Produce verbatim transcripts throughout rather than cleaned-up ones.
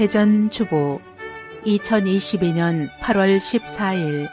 대전주보 이천이십이년 팔월 십사일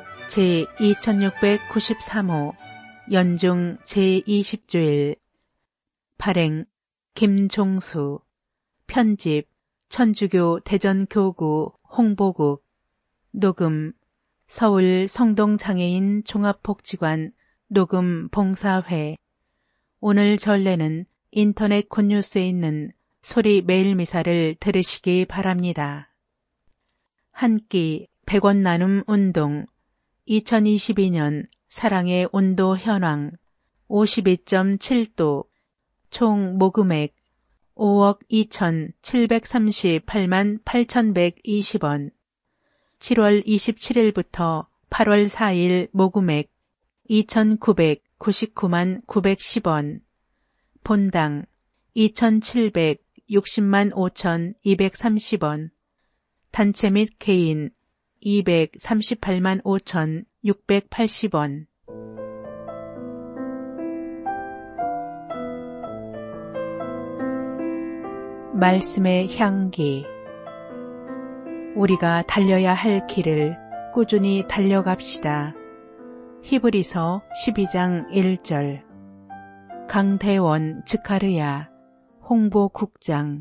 제이천육백구십삼호 연중 제이십주일 발행 김종수 편집 천주교 대전교구 홍보국 녹음 서울 성동장애인 종합복지관 녹음봉사회. 오늘 전례는 인터넷 굿뉴스에 있는 소리 매일미사를 들으시기 바랍니다. 한 끼 백 원 나눔 운동 이천이십이년 사랑의 온도 현황 오십이 점 칠도 총 모금액 오억 이천칠백삼십팔만 팔천백이십원 칠월 이십칠일부터 팔월 사일 모금액 이천구백구십구만 구백십원 본당 이천칠백육십만 오천이백삼십원 단체 및 개인 이백삼십팔만 오천육백팔십원 말씀의 향기. 우리가 달려야 할 길을 꾸준히 달려갑시다. 히브리서 십이장 일절. 강대원 즈카르야 홍보국장.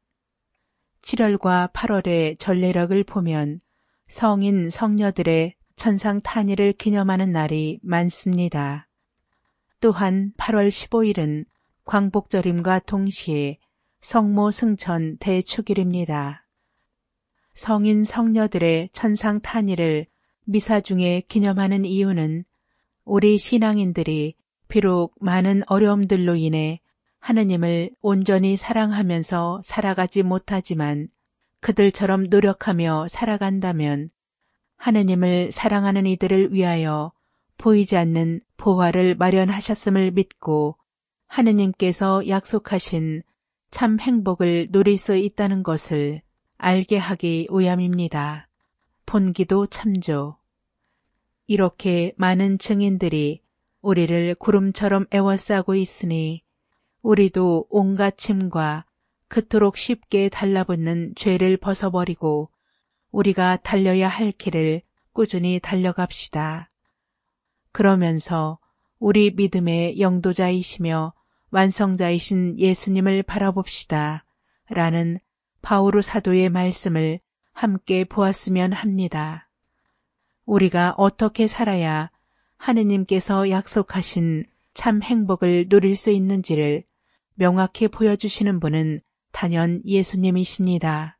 칠월과 팔월의 전례력을 보면 성인 성녀들의 천상탄희를 기념하는 날이 많습니다. 또한 팔월 십오일은 광복절임과 동시에 성모 승천 대축일입니다. 성인 성녀들의 천상탄희를 미사 중에 기념하는 이유는 우리 신앙인들이 비록 많은 어려움들로 인해 하느님을 온전히 사랑하면서 살아가지 못하지만 그들처럼 노력하며 살아간다면 하느님을 사랑하는 이들을 위하여 보이지 않는 보화를 마련하셨음을 믿고 하느님께서 약속하신 참 행복을 누릴 수 있다는 것을 알게 하기 위함입니다. 본기도 참조. 이렇게 많은 증인들이 우리를 구름처럼 에워싸고 있으니 우리도 온갖 짐과 그토록 쉽게 달라붙는 죄를 벗어버리고 우리가 달려야 할 길을 꾸준히 달려갑시다. 그러면서 우리 믿음의 영도자이시며 완성자이신 예수님을 바라봅시다. 라는 바오르 사도의 말씀을 함께 보았으면 합니다. 우리가 어떻게 살아야 하느님께서 약속하신 참 행복을 누릴 수 있는지를 명확히 보여주시는 분은 단연 예수님이십니다.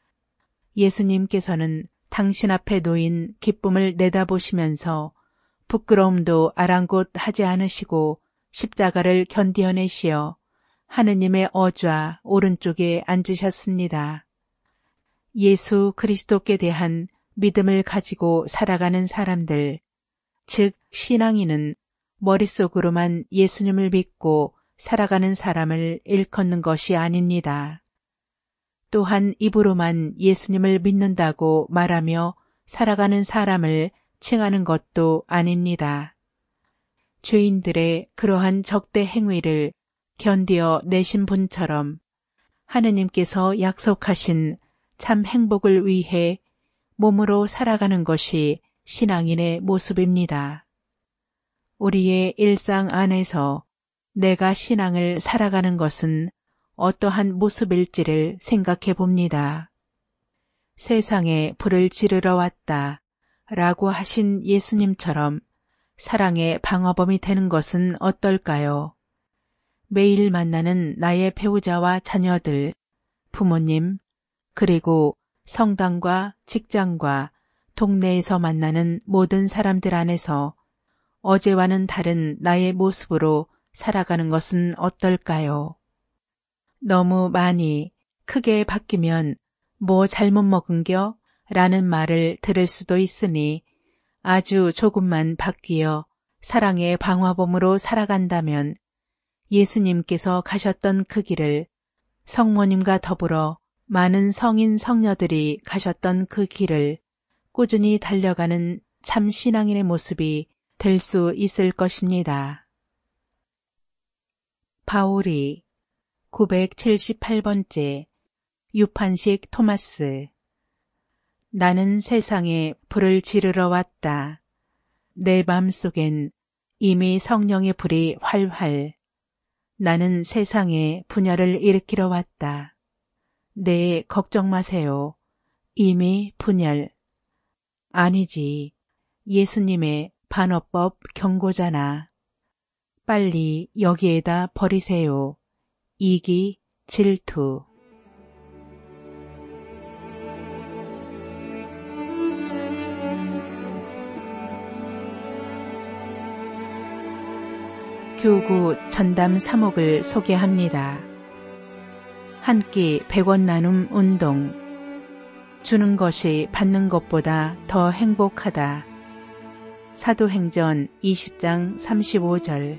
예수님께서는 당신 앞에 놓인 기쁨을 내다보시면서 부끄러움도 아랑곳하지 않으시고 십자가를 견디어내시어 하느님의 어좌 오른쪽에 앉으셨습니다. 예수 그리스도께 대한 믿음을 가지고 살아가는 사람들, 즉 신앙인은 머릿속으로만 예수님을 믿고 살아가는 사람을 일컫는 것이 아닙니다. 또한 입으로만 예수님을 믿는다고 말하며 살아가는 사람을 칭하는 것도 아닙니다. 죄인들의 그러한 적대 행위를 견디어 내신 분처럼 하느님께서 약속하신 참 행복을 위해 몸으로 살아가는 것이 신앙인의 모습입니다. 우리의 일상 안에서 내가 신앙을 살아가는 것은 어떠한 모습일지를 생각해 봅니다. 세상에 불을 지르러 왔다 라고 하신 예수님처럼 사랑의 방어범이 되는 것은 어떨까요? 매일 만나는 나의 배우자와 자녀들, 부모님, 그리고 성당과 직장과 동네에서 만나는 모든 사람들 안에서 어제와는 다른 나의 모습으로 살아가는 것은 어떨까요? 너무 많이 크게 바뀌면 뭐 잘못 먹은겨? 라는 말을 들을 수도 있으니 아주 조금만 바뀌어 사랑의 방화범으로 살아간다면 예수님께서 가셨던 그 길을 성모님과 더불어 많은 성인 성녀들이 가셨던 그 길을 꾸준히 달려가는 참 신앙인의 모습이 될 수 있을 것입니다. 바울이 구백칠십팔번째 유판식 토마스. 나는 세상에 불을 지르러 왔다. 내 마음속엔 이미 성령의 불이 활활. 나는 세상에 분열을 일으키러 왔다. 네, 걱정 마세요. 이미 분열. 아니지. 예수님의 반어법 경고잖아. 빨리 여기에다 버리세요. 이기, 질투. 교구 전담 삼 목을 소개합니다. 한 끼 백 원 나눔 운동. 주는 것이 받는 것보다 더 행복하다. 사도행전 이십 장 삼십오 절.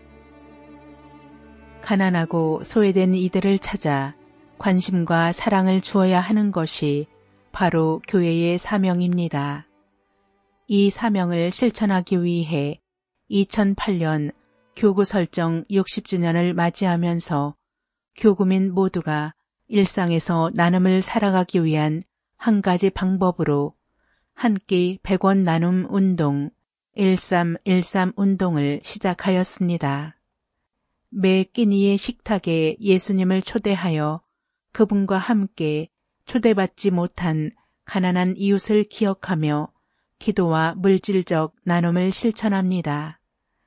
가난하고 소외된 이들을 찾아 관심과 사랑을 주어야 하는 것이 바로 교회의 사명입니다. 이 사명을 실천하기 위해 이천팔 년 교구 설정 육십 주년을 맞이하면서 교구민 모두가 일상에서 나눔을 살아가기 위한 한 가지 방법으로 한 끼 백 원 나눔 운동 일삼일삼 운동을 시작하였습니다. 매 끼니의 식탁에 예수님을 초대하여 그분과 함께 초대받지 못한 가난한 이웃을 기억하며 기도와 물질적 나눔을 실천합니다.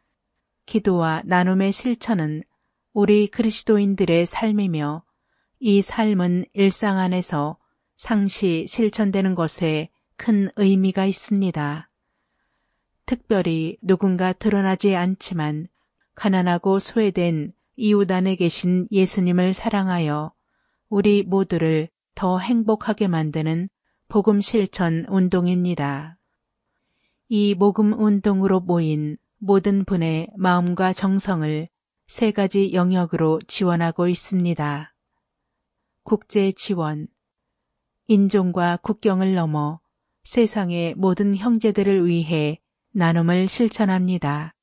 기도와 나눔의 실천은 우리 그리스도인들의 삶이며 이 삶은 일상 안에서 상시 실천되는 것에 큰 의미가 있습니다. 특별히 누군가 드러나지 않지만 가난하고 소외된 이웃 안에 계신 예수님을 사랑하여 우리 모두를 더 행복하게 만드는 복음 실천 운동입니다. 이 복음 운동으로 모인 모든 분의 마음과 정성을 세 가지 영역으로 지원하고 있습니다. 국제 지원, 인종과 국경을 넘어 세상의 모든 형제들을 위해 나눔을 실천합니다.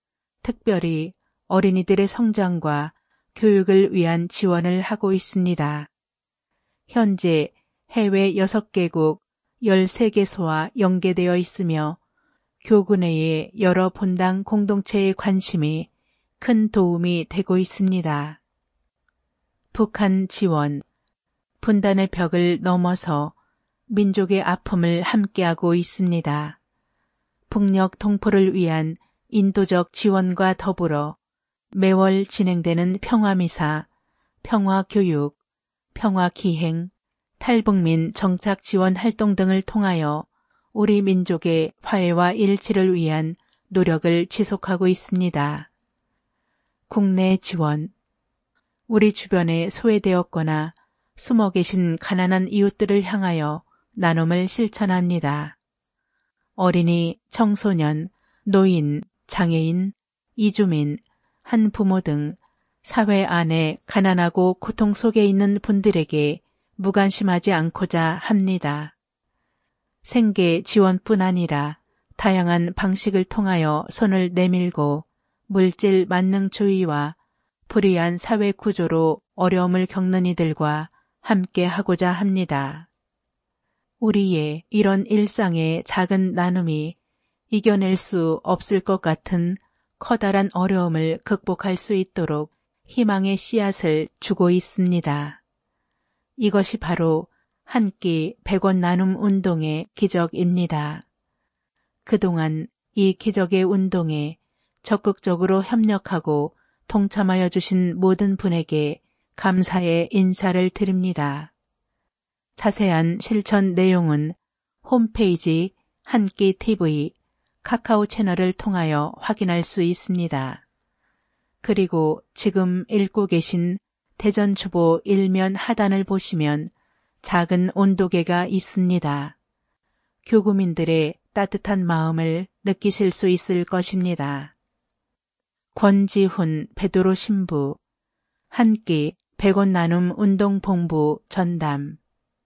특별히 어린이들의 성장과 교육을 위한 지원을 하고 있습니다. 현재 해외 여섯 개국 열세 개소와 연계되어 있으며 교구 내의 여러 본당 공동체의 관심이 큰 도움이 되고 있습니다. 북한 지원, 분단의 벽을 넘어서 민족의 아픔을 함께하고 있습니다. 북녘 동포를 위한 인도적 지원과 더불어 매월 진행되는 평화미사, 평화교육, 평화기행, 탈북민 정착 지원 활동 등을 통하여 우리 민족의 화해와 일치를 위한 노력을 지속하고 있습니다. 국내 지원, 우리 주변에 소외되었거나 숨어 계신 가난한 이웃들을 향하여 나눔을 실천합니다. 어린이, 청소년, 노인, 장애인, 이주민, 한부모 등 사회 안에 가난하고 고통 속에 있는 분들에게 무관심하지 않고자 합니다. 생계 지원뿐 아니라 다양한 방식을 통하여 손을 내밀고 물질 만능주의와 불의한 사회 구조로 어려움을 겪는 이들과 함께 하고자 합니다. 우리의 이런 일상의 작은 나눔이 이겨낼 수 없을 것 같은 커다란 어려움을 극복할 수 있도록 희망의 씨앗을 주고 있습니다. 이것이 바로 한 끼 백 원 나눔 운동의 기적입니다. 그동안 이 기적의 운동에 적극적으로 협력하고 동참하여 주신 모든 분에게 감사의 인사를 드립니다. 자세한 실천 내용은 홈페이지 한끼티비 카카오 채널을 통하여 확인할 수 있습니다. 그리고 지금 읽고 계신 대전주보 일면 하단을 보시면 작은 온도계가 있습니다. 교구민들의 따뜻한 마음을 느끼실 수 있을 것입니다. 권지훈 베드로 신부, 한 끼 백 원 나눔 운동본부 전담.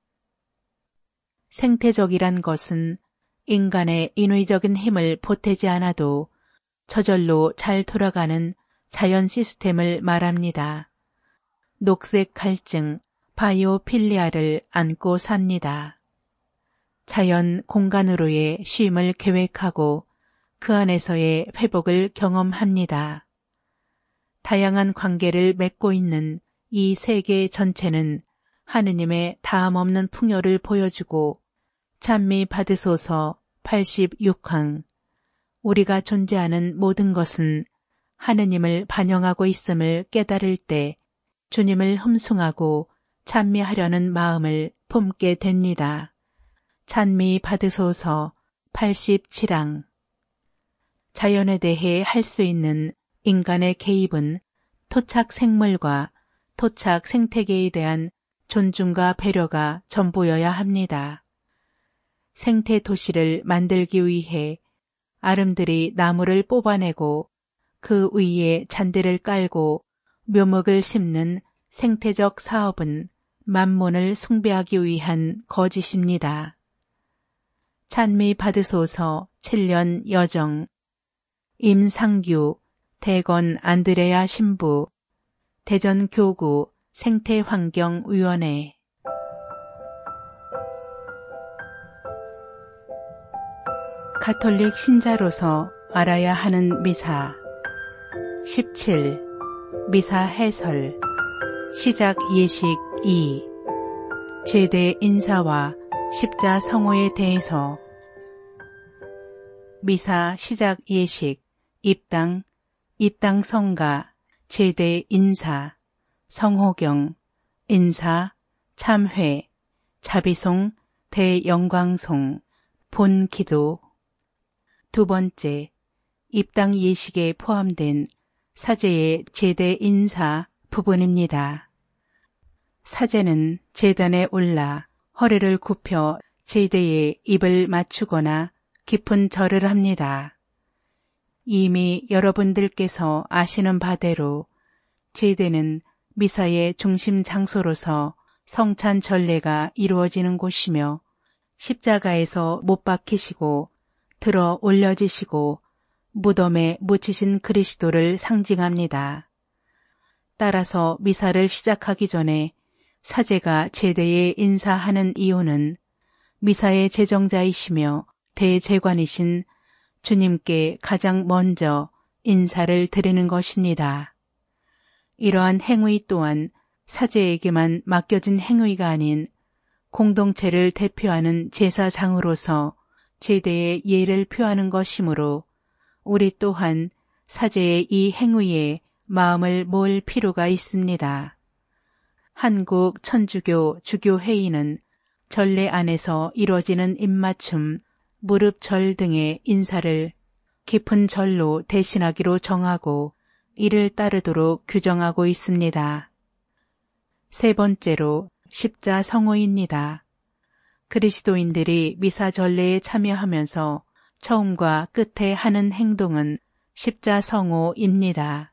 생태적이란 것은 인간의 인위적인 힘을 보태지 않아도 저절로 잘 돌아가는 자연 시스템을 말합니다. 녹색 갈증, 바이오필리아를 안고 삽니다. 자연 공간으로의 쉼을 계획하고 그 안에서의 회복을 경험합니다. 다양한 관계를 맺고 있는 이 세계 전체는 하느님의 다함없는 풍요를 보여주고 찬미 받으소서 팔십육 항 우리가 존재하는 모든 것은 하느님을 반영하고 있음을 깨달을 때 주님을 흠숭하고 찬미하려는 마음을 품게 됩니다. 찬미 받으소서 팔십칠 항 자연에 대해 할 수 있는 인간의 개입은 토착 생물과 토착 생태계에 대한 존중과 배려가 전부여야 합니다. 생태 도시를 만들기 위해 아름드리 나무를 뽑아내고 그 위에 잔디를 깔고 묘목을 심는 생태적 사업은 만몬을 숭배하기 위한 거짓입니다. 찬미 받으소서 칠 년 여정 임상규 대건 안드레아 신부 대전교구 생태환경위원회 가톨릭 신자로서 알아야 하는 미사 십칠. 미사 해설 시작 예식 이. 제대 인사와 십자 성호에 대해서 미사 시작 예식 입당, 입당 성가, 제대 인사, 성호경, 인사, 참회, 자비송, 대영광송, 본기도 두 번째, 입당 예식에 포함된 사제의 제대 인사 부분입니다. 사제는 제단에 올라 허리를 굽혀 제대에 입을 맞추거나 깊은 절을 합니다. 이미 여러분들께서 아시는 바대로 제대는 미사의 중심 장소로서 성찬 전례가 이루어지는 곳이며 십자가에서 못 박히시고 들어 올려지시고 무덤에 묻히신 그리스도를 상징합니다. 따라서 미사를 시작하기 전에 사제가 제대에 인사하는 이유는 미사의 제정자이시며 대제관이신 주님께 가장 먼저 인사를 드리는 것입니다. 이러한 행위 또한 사제에게만 맡겨진 행위가 아닌 공동체를 대표하는 제사장으로서 제대의 예를 표하는 것이므로 우리 또한 사제의 이 행위에 마음을 모을 필요가 있습니다. 한국 천주교 주교회의는 전례 안에서 이루어지는 입맞춤, 무릎절 등의 인사를 깊은 절로 대신하기로 정하고 이를 따르도록 규정하고 있습니다. 세 번째로 십자 성호입니다. 그리스도인들이 미사 전례에 참여하면서 처음과 끝에 하는 행동은 십자 성호입니다.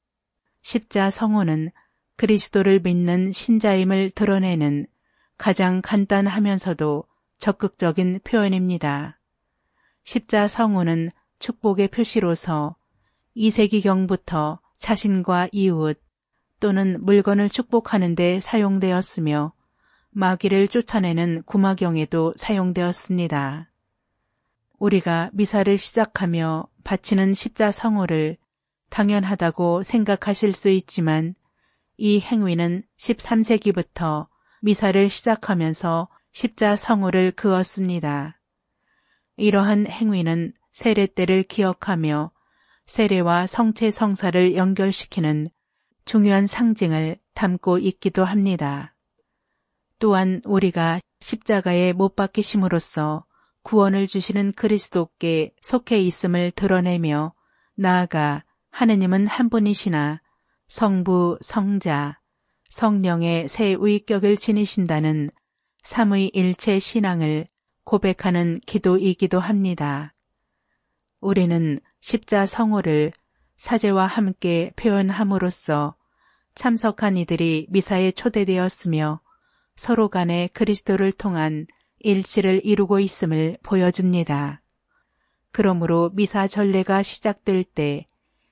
십자 성호는 그리스도를 믿는 신자임을 드러내는 가장 간단하면서도 적극적인 표현입니다. 십자 성호는 축복의 표시로서 이 세기경부터 자신과 이웃 또는 물건을 축복하는 데 사용되었으며 마귀를 쫓아내는 구마경에도 사용되었습니다. 우리가 미사를 시작하며 바치는 십자 성호를 당연하다고 생각하실 수 있지만 이 행위는 십삼 세기부터 미사를 시작하면서 십자 성호를 그었습니다. 이러한 행위는 세례 때를 기억하며 세례와 성체 성사를 연결시키는 중요한 상징을 담고 있기도 합니다. 또한 우리가 십자가에 못 박히심으로써 구원을 주시는 그리스도께 속해 있음을 드러내며 나아가 하느님은 한 분이시나 성부, 성자, 성령의 세 위격을 지니신다는 삼위일체 신앙을 고백하는 기도이기도 합니다. 우리는 십자 성호를 사제와 함께 표현함으로써 참석한 이들이 미사에 초대되었으며 서로 간에 그리스도를 통한 일치를 이루고 있음을 보여줍니다. 그러므로 미사 전례가 시작될 때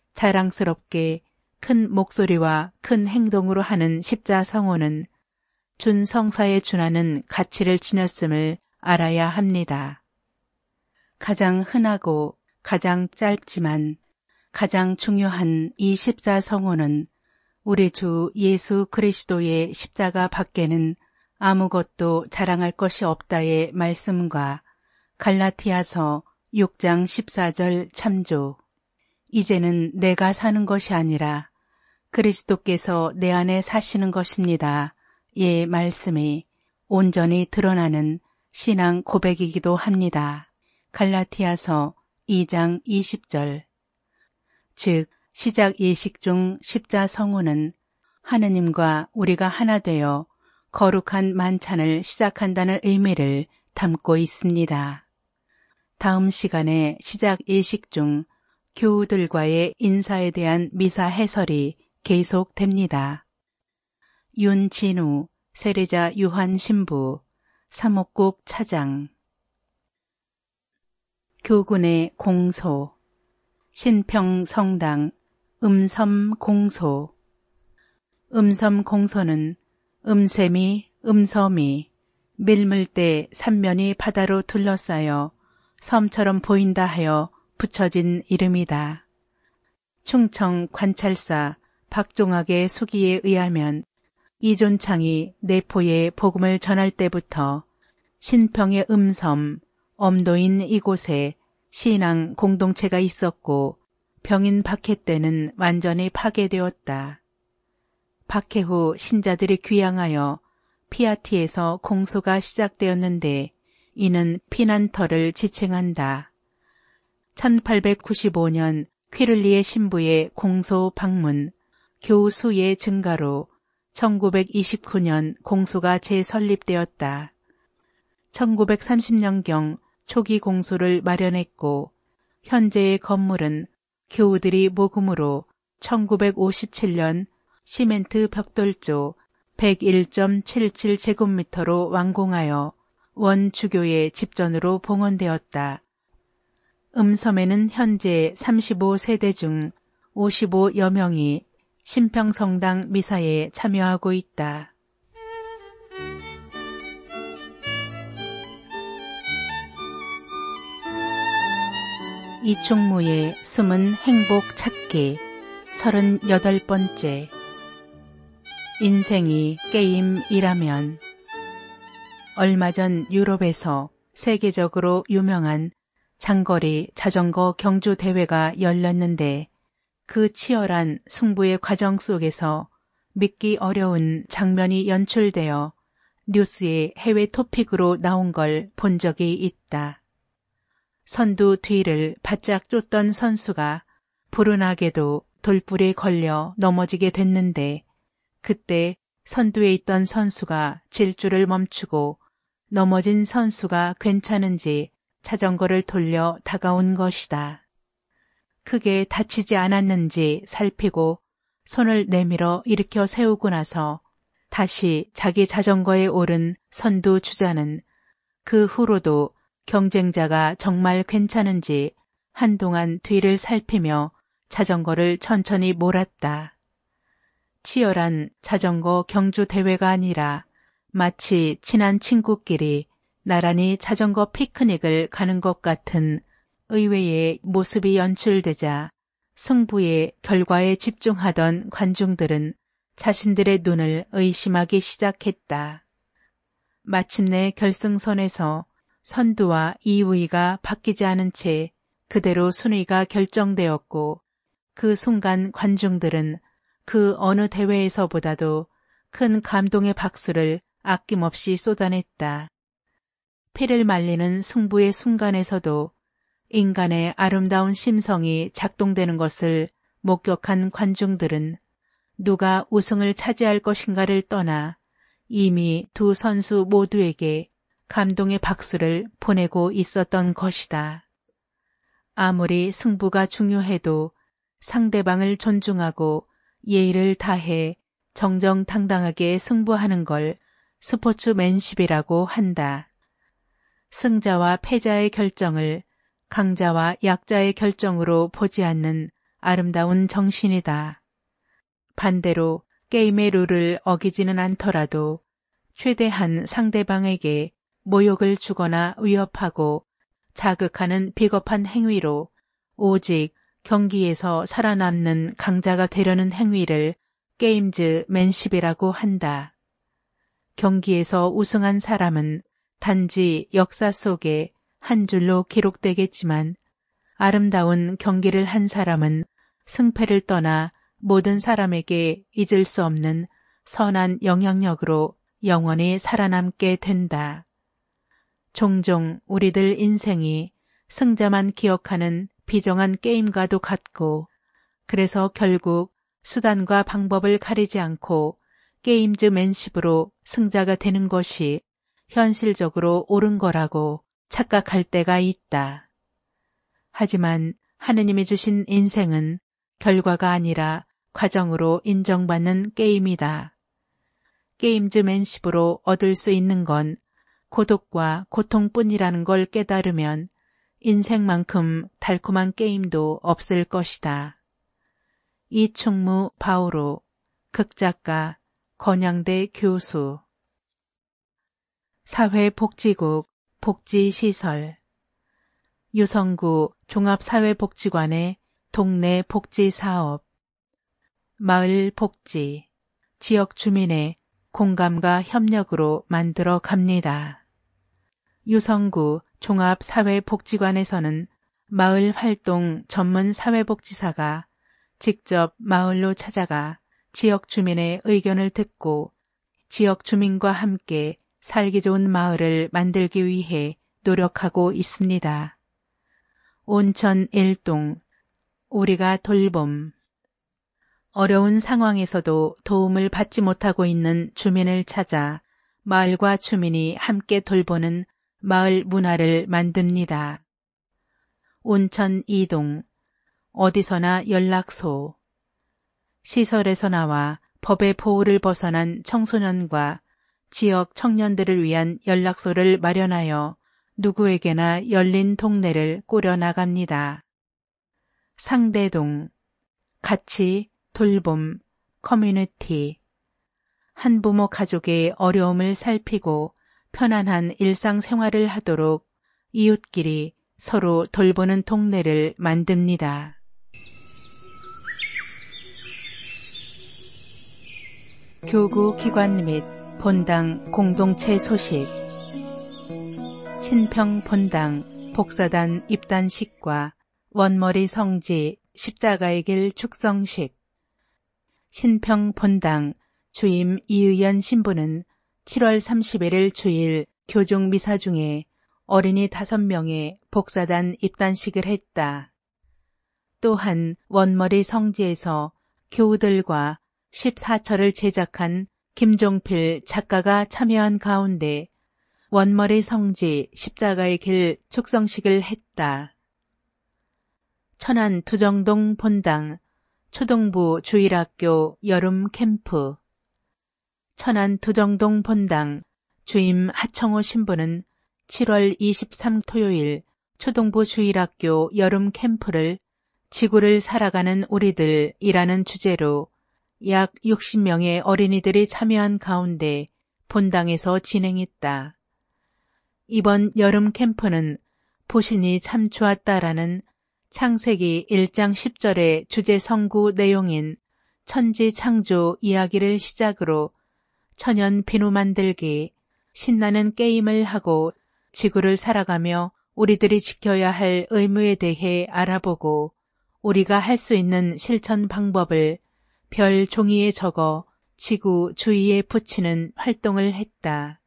자랑스럽게 큰 목소리와 큰 행동으로 하는 십자 성호는 준성사에 준하는 가치를 지녔음을 알아야 합니다. 가장 흔하고 가장 짧지만 가장 중요한 이 십자성호는 우리 주 예수 그리스도의 십자가 밖에는 아무것도 자랑할 것이 없다의 말씀과 갈라티아서 육 장 십사 절 참조. 이제는 내가 사는 것이 아니라 그리스도께서 내 안에 사시는 것입니다. 의 말씀이 온전히 드러나는 신앙 고백이기도 합니다. 갈라티아서 이 장 이십 절. 즉 시작 예식 중 십자성호는 하느님과 우리가 하나 되어 거룩한 만찬을 시작한다는 의미를 담고 있습니다. 다음 시간에 시작 예식 중 교우들과의 인사에 대한 미사 해설이 계속됩니다. 윤진우, 세례자 유한 신부, 사목국 차장. 교군의 공소, 신평성당, 음섬공소. 음섬공소는 음샘이, 음섬이, 밀물대 삼면이 바다로 둘러싸여 섬처럼 보인다 하여 붙여진 이름이다. 충청 관찰사 박종학의 수기에 의하면 이존창이 내포에 복음을 전할 때부터 신평의 음섬, 엄도인 이곳에 신앙 공동체가 있었고 병인 박해 때는 완전히 파괴되었다. 박해 후 신자들이 귀향하여 피아티에서 공소가 시작되었는데 이는 피난터를 지칭한다. 천팔백구십오 년 퀴를리의 신부의 공소 방문, 교수의 증가로 천구백이십구 년 공소가 재설립되었다. 천구백삼십 년경 초기 공소를 마련했고 현재의 건물은 교우들이 모금으로 천구백오십칠 년 시멘트 벽돌조 백일 점 칠칠 제곱미터로 완공하여 원주교의 집전으로 봉헌되었다. 음섬에는 현재 삼십오 세대 중 오십오여 명이 신평성당 미사에 참여하고 있다. 이충무의 숨은 행복 찾기 서른여덟 번째. 인생이 게임이라면. 얼마 전 유럽에서 세계적으로 유명한 장거리 자전거 경주 대회가 열렸는데 그 치열한 승부의 과정 속에서 믿기 어려운 장면이 연출되어 뉴스의 해외 토픽으로 나온 걸 본 적이 있다. 선두 뒤를 바짝 쫓던 선수가 불운하게도 돌불에 걸려 넘어지게 됐는데 그때 선두에 있던 선수가 질주를 멈추고 넘어진 선수가 괜찮은지 자전거를 돌려 다가온 것이다. 크게 다치지 않았는지 살피고 손을 내밀어 일으켜 세우고 나서 다시 자기 자전거에 오른 선두 주자는 그 후로도 경쟁자가 정말 괜찮은지 한동안 뒤를 살피며 자전거를 천천히 몰았다. 치열한 자전거 경주 대회가 아니라 마치 친한 친구끼리 나란히 자전거 피크닉을 가는 것 같은 의외의 모습이 연출되자 승부의 결과에 집중하던 관중들은 자신들의 눈을 의심하기 시작했다. 마침내 결승선에서 선두와 이 위가 바뀌지 않은 채 그대로 순위가 결정되었고 그 순간 관중들은 그 어느 대회에서보다도 큰 감동의 박수를 아낌없이 쏟아냈다. 피를 말리는 승부의 순간에서도 인간의 아름다운 심성이 작동되는 것을 목격한 관중들은 누가 우승을 차지할 것인가를 떠나 이미 두 선수 모두에게 감동의 박수를 보내고 있었던 것이다. 아무리 승부가 중요해도 상대방을 존중하고 예의를 다해 정정당당하게 승부하는 걸 스포츠맨십이라고 한다. 승자와 패자의 결정을 강자와 약자의 결정으로 보지 않는 아름다운 정신이다. 반대로 게임의 룰을 어기지는 않더라도 최대한 상대방에게 모욕을 주거나 위협하고 자극하는 비겁한 행위로 오직 경기에서 살아남는 강자가 되려는 행위를 게임즈맨십이라고 한다. 경기에서 우승한 사람은 단지 역사 속에 한 줄로 기록되겠지만 아름다운 경기를 한 사람은 승패를 떠나 모든 사람에게 잊을 수 없는 선한 영향력으로 영원히 살아남게 된다. 종종 우리들 인생이 승자만 기억하는 비정한 게임과도 같고, 그래서 결국 수단과 방법을 가리지 않고 게임즈맨십으로 승자가 되는 것이 현실적으로 옳은 거라고 착각할 때가 있다. 하지만 하느님이 주신 인생은 결과가 아니라 과정으로 인정받는 게임이다. 게임즈맨십으로 얻을 수 있는 건 고독과 고통뿐이라는 걸 깨달으면 인생만큼 달콤한 게임도 없을 것이다. 이충무 바오로, 극작가, 건양대 교수. 사회복지국 복지시설. 유성구 종합사회복지관의 동네 복지사업. 마을 복지, 지역 주민의 공감과 협력으로 만들어 갑니다. 유성구 종합사회복지관에서는 마을 활동 전문 사회복지사가 직접 마을로 찾아가 지역 주민의 의견을 듣고 지역 주민과 함께 살기 좋은 마을을 만들기 위해 노력하고 있습니다. 온천 일동, 우리가 돌봄. 어려운 상황에서도 도움을 받지 못하고 있는 주민을 찾아 마을과 주민이 함께 돌보는 마을 문화를 만듭니다. 온천 이동, 어디서나 연락소. 시설에서 나와 법의 보호를 벗어난 청소년과 지역 청년들을 위한 연락소를 마련하여 누구에게나 열린 동네를 꾸려나갑니다. 상대동, 같이 돌봄, 커뮤니티. 한부모 가족의 어려움을 살피고 편안한 일상생활을 하도록 이웃끼리 서로 돌보는 동네를 만듭니다. 교구 기관 및 본당 공동체 소식. 신평 본당 복사단 입단식과 원머리 성지 십자가의 길 축성식. 신평 본당 주임 이의연 신부는 칠월 삼십일일 주일 교종 미사 중에 어린이 다섯 명의 복사단 입단식을 했다. 또한 원머리 성지에서 교우들과 십사처를 제작한 김종필 작가가 참여한 가운데 원머리 성지 십자가의 길 축성식을 했다. 천안 두정동 본당 초동부 주일학교 여름 캠프. 천안 두정동 본당 주임 하청호 신부는 칠월 이십삼 토요일 초동부 주일학교 여름 캠프를 지구를 살아가는 우리들이라는 주제로 약 육십 명의 어린이들이 참여한 가운데 본당에서 진행했다. 이번 여름 캠프는 보신이 참 좋았다라는 창세기 일 장 십 절의 주제 성구 내용인 천지 창조 이야기를 시작으로 천연 비누 만들기, 신나는 게임을 하고 지구를 살아가며 우리들이 지켜야 할 의무에 대해 알아보고 우리가 할 수 있는 실천 방법을 별 종이에 적어 지구 주위에 붙이는 활동을 했다.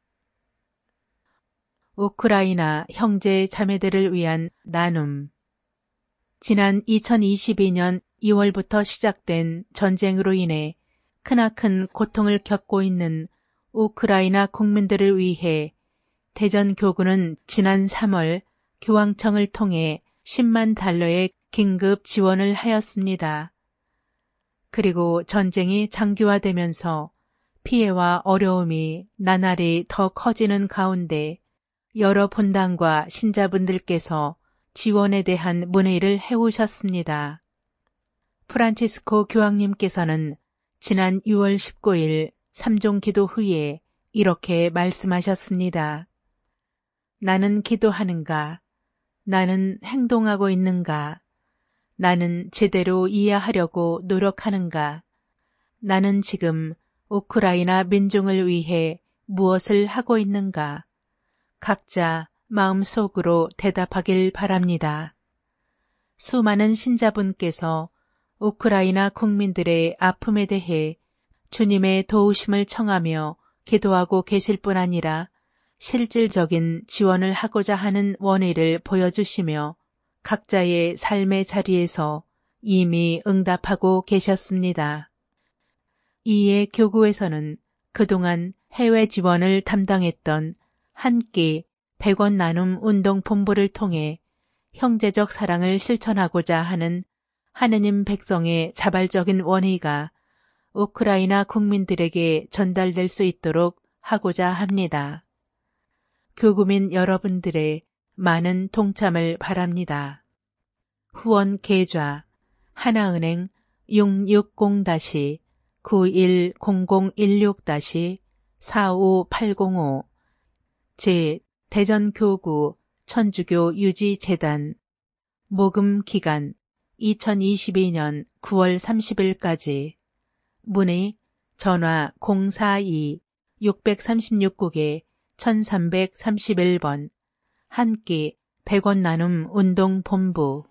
우크라이나 형제 자매들을 위한 나눔. 지난 이천이십이년 이월부터 시작된 전쟁으로 인해 크나큰 고통을 겪고 있는 우크라이나 국민들을 위해 대전교구는 지난 삼월 교황청을 통해 십만 달러의 긴급 지원을 하였습니다. 그리고 전쟁이 장기화되면서 피해와 어려움이 나날이 더 커지는 가운데 여러 본당과 신자분들께서 지원에 대한 문의를 해오셨습니다. 프란치스코 교황님께서는 지난 유월 십구일 삼종 기도 후에 이렇게 말씀하셨습니다. 나는 기도하는가? 나는 행동하고 있는가? 나는 제대로 이해하려고 노력하는가? 나는 지금 우크라이나 민중을 위해 무엇을 하고 있는가? 각자 마음속으로 대답하길 바랍니다. 수많은 신자분께서 우크라이나 국민들의 아픔에 대해 주님의 도우심을 청하며 기도하고 계실 뿐 아니라 실질적인 지원을 하고자 하는 원의를 보여주시며 각자의 삶의 자리에서 이미 응답하고 계셨습니다. 이에 교구에서는 그동안 해외 지원을 담당했던 한 끼 백 원 나눔 운동 본부를 통해 형제적 사랑을 실천하고자 하는 하느님 백성의 자발적인 원의가 우크라이나 국민들에게 전달될 수 있도록 하고자 합니다. 교구민 여러분들의 많은 동참을 바랍니다. 후원 계좌 하나은행 육육공 구일공공일육 사오팔공오 제 대전교구 천주교 유지재단 모금 기간 이천이십이 년 구월 삼십일까지 문의 전화 공사이 육삼육 국에 천삼백삼십일 번 한 끼 백 원 나눔 운동 본부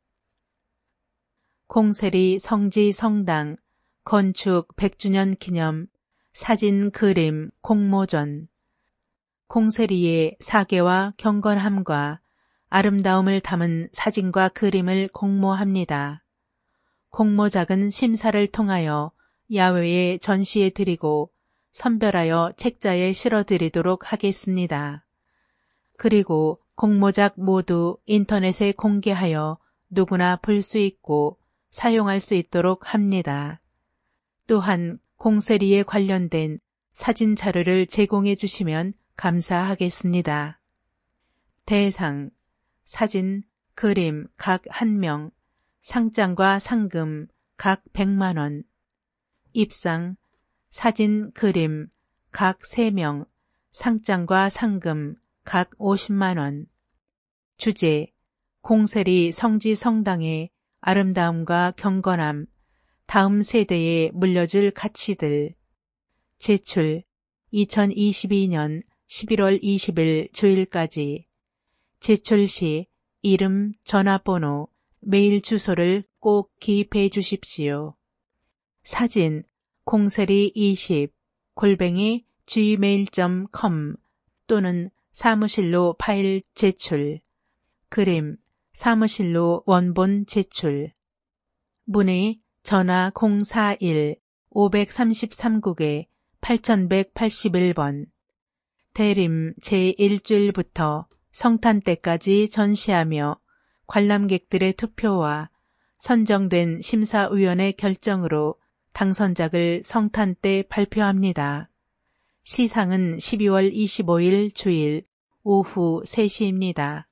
콩세리 성지 성당 건축 백 주년 기념 사진 그림 공모전 콩세리의 사계와 경건함과 아름다움을 담은 사진과 그림을 공모합니다. 공모작은 심사를 통하여 야외에 전시해 드리고 선별하여 책자에 실어드리도록 하겠습니다. 그리고 공모작 모두 인터넷에 공개하여 누구나 볼 수 있고 사용할 수 있도록 합니다. 또한 콩세리에 관련된 사진 자료를 제공해 주시면 감사하겠습니다. 대상, 사진, 그림 각 한 명, 상장과 상금 각 백만 원, 입상, 사진, 그림 각 세 명, 상장과 상금 각 오십만 원, 주제, 콩세리 성지 성당의 아름다움과 경건함, 다음 세대에 물려줄 가치들, 제출 이천이십이 년 십일월 이십일 주일까지, 제출 시 이름, 전화번호, 메일 주소를 꼭 기입해 주십시오. 사진, 콩세리 이십 골뱅이 지메일 닷 컴 또는 사무실로 파일 제출, 그림, 사무실로 원본 제출, 문의, 전화 공사일 오삼삼 국에 팔천백팔십일 번, 대림 제일 주일부터 성탄 때까지 전시하며 관람객들의 투표와 선정된 심사위원회 결정으로 당선작을 성탄 때 발표합니다. 시상은 십이월 이십오일 주일 오후 세 시입니다.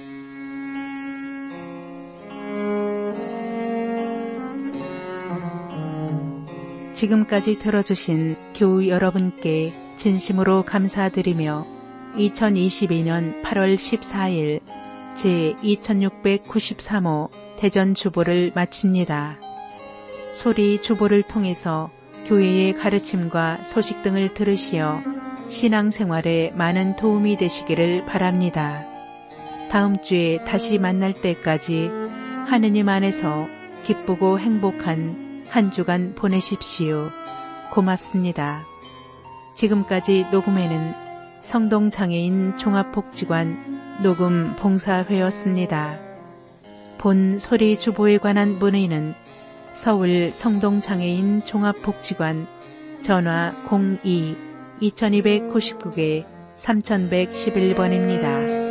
지금까지 들어주신 교우 여러분께 진심으로 감사드리며 이천이십이 년 팔월 십사일 제이천육백구십삼 호 대전 주보를 마칩니다. 소리 주보를 통해서 교회의 가르침과 소식 등을 들으시어 신앙생활에 많은 도움이 되시기를 바랍니다. 다음 주에 다시 만날 때까지 하느님 안에서 기쁘고 행복한 한 주간 보내십시오. 고맙습니다. 지금까지 녹음에는 성동장애인 종합복지관 녹음 봉사회였습니다. 본 소리 주보에 관한 문의는 서울 성동장애인 종합복지관 전화 공이 이천이백구십구 개 삼천백십일 번입니다.